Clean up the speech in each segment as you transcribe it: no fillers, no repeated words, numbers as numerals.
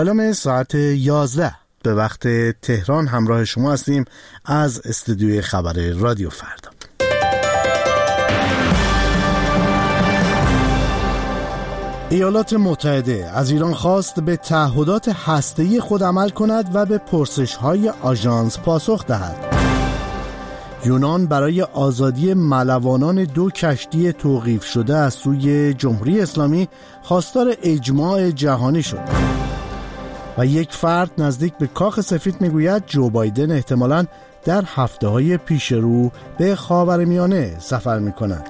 الان ساعت 11 به وقت تهران همراه شما هستیم از استودیوی خبر رادیو فردا. ایالات متحده از ایران خواست به تعهدات هسته‌ای خود عمل کند و به پرسش‌های آژانس پاسخ دهد. یونان برای آزادی ملوانان 2 کشتی توقیف شده از سوی جمهوری اسلامی خواستار اجماع جهانی شد. و یک فرد نزدیک به کاخ سفید میگوید جو بایدن احتمالاً در هفته‌های پیش رو به خاورمیانه سفر می‌کند.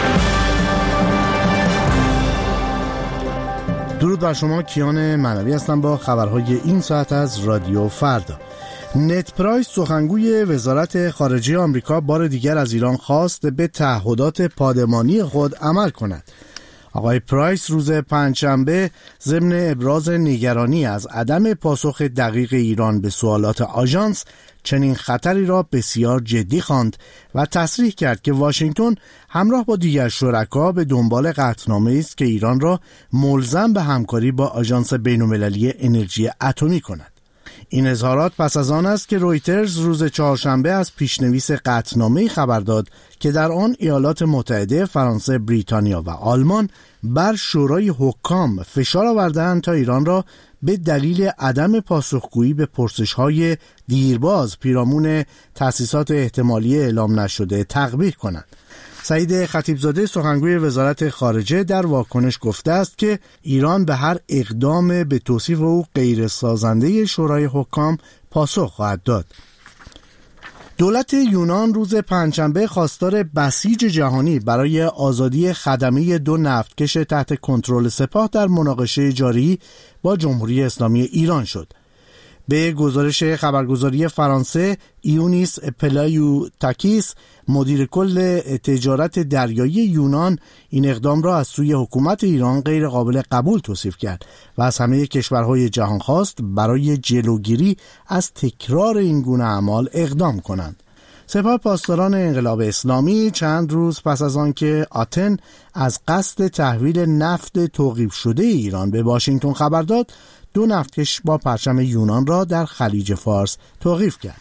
درود بر شما، کیان معنوی هستم با خبرهای این ساعت از رادیو فردا. نت پرایس سخنگوی وزارت خارجه آمریکا بار دیگر از ایران خواست به تعهدات پادمانی خود عمل کند. آقای پرایس روز پنجشنبه ضمن ابراز نگرانی از عدم پاسخ دقیق ایران به سوالات آژانس چنین خطری را بسیار جدی خواند و تصریح کرد که واشنگتن همراه با دیگر شرکا به دنبال قطعنامه‌ای است که ایران را ملزم به همکاری با آژانس بین‌المللی انرژی اتمی کند. این اظهارات پس از آن است که رویترز روز چهارشنبه از پیشنویس قطعنامه‌ای خبر داد که در آن ایالات متحده، فرانسه، بریتانیا و آلمان بر شورای حکام فشار آوردند تا ایران را به دلیل عدم پاسخگویی به پرسش‌های دیرباز پیرامون تأسیسات احتمالی اعلام نشده تقبیح کنند. سعید خطیبزاده سخنگوی وزارت خارجه در واکنش گفته است که ایران به هر اقدام به توصیف او غیر سازنده شورای حکام پاسخ خواهد داد. دولت یونان روز پنجشنبه خواستار بسیج جهانی برای آزادی خدمه 2 نفتکش تحت کنترل سپاه در مناقشه جاری با جمهوری اسلامی ایران شد. به گزارش خبرگزاری فرانسه، ایونیس پلایوتاکیس مدیر کل تجارت دریایی یونان این اقدام را از سوی حکومت ایران غیر قابل قبول توصیف کرد و از همه کشورهای جهان خواست برای جلوگیری از تکرار این گونه اعمال اقدام کنند. سپاه پاسداران انقلاب اسلامی چند روز پس از آنکه آتن از قصد تحویل نفت توقیف شده ایران به واشنگتن خبر داد، 2 نفتکش با پرچم یونان را در خلیج فارس توقیف کرد.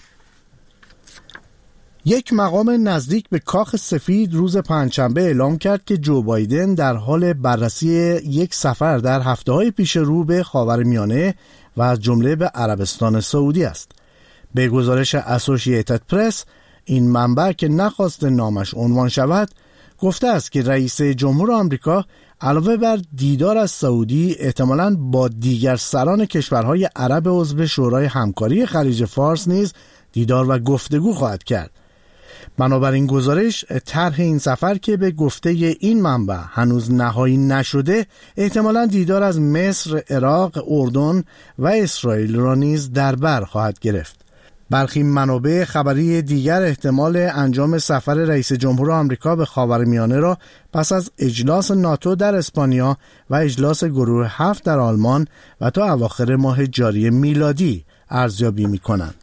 یک مقام نزدیک به کاخ سفید روز پنجشنبه اعلام کرد که جو بایدن در حال بررسی یک سفر در هفته‌های پیش رو به خاورمیانه و از جمله به عربستان سعودی است. به گزارش اسوسییتد پرس، این منبع که نخواست نامش عنوان شود گفته است که رئیس جمهور آمریکا علاوه بر دیدار از سعودی احتمالاً با دیگر سران کشورهای عرب عضو شورای همکاری خلیج فارس نیز دیدار و گفتگو خواهد کرد. بنابراین گزارش طرح این سفر که به گفته این منبع هنوز نهایی نشده احتمالاً دیدار از مصر، عراق، اردن و اسرائیل را نیز در بر خواهد گرفت. برخی منابع خبری دیگر احتمال انجام سفر رئیس جمهور آمریکا به خاورمیانه را پس از اجلاس ناتو در اسپانیا و اجلاس گروه 7 در آلمان و تا اواخر ماه جاری میلادی ارزیابی می‌کنند.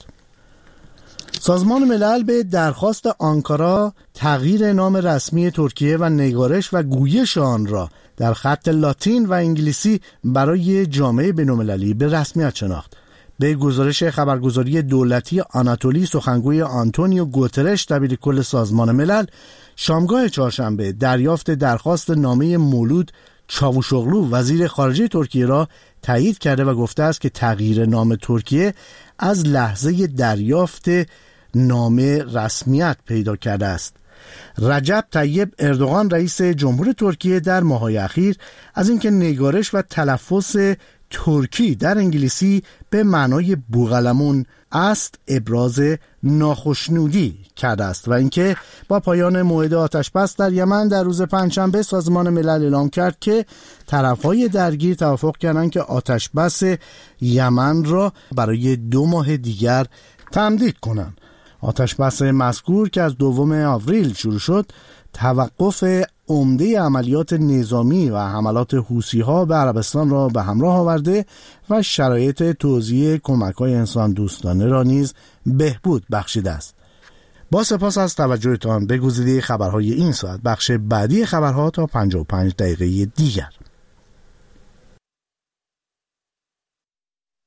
سازمان ملل به درخواست آنکارا تغییر نام رسمی ترکیه و نگارش و گویش آن را در خط لاتین و انگلیسی برای جامعه بین‌المللی به رسمیت شناخت. به گزارش خبرگزاری دولتی آناتولی، سخنگوی آنتونیو گوترش دبیر کل سازمان ملل شامگاه چهارشنبه دریافت درخواست نامه مولود چاوشوغلو وزیر خارجه ترکیه را تایید کرده و گفته است که تغییر نام ترکیه از لحظه دریافت نامه رسمیت پیدا کرده است. رجب طیب اردوغان رئیس جمهور ترکیه در ماه‌های اخیر از اینکه نگارش و تلفظ ترکی در انگلیسی به معنای بوغلمون است ابراز ناخشنودی کرده است و اینکه با پایان موعد آتشبس در یمن در روز پنجشنبه سازمان ملل اعلام کرد که طرف‌های درگیر توافق کردند که آتشبس یمن را برای 2 ماه دیگر تمدید کنند. آتشبس مذکور که از 2 آوریل شروع شد توقف عمده عملیات نظامی و حملات حوثی‌ها به عربستان را به همراه آورده و شرایط توزیع کمک‌های انسان دوستانه را نیز بهبود بخشیده است. با سپاس از توجهتان به گزیده خبرهای این ساعت. بخش بعدی خبرها تا 55 دقیقه دیگر.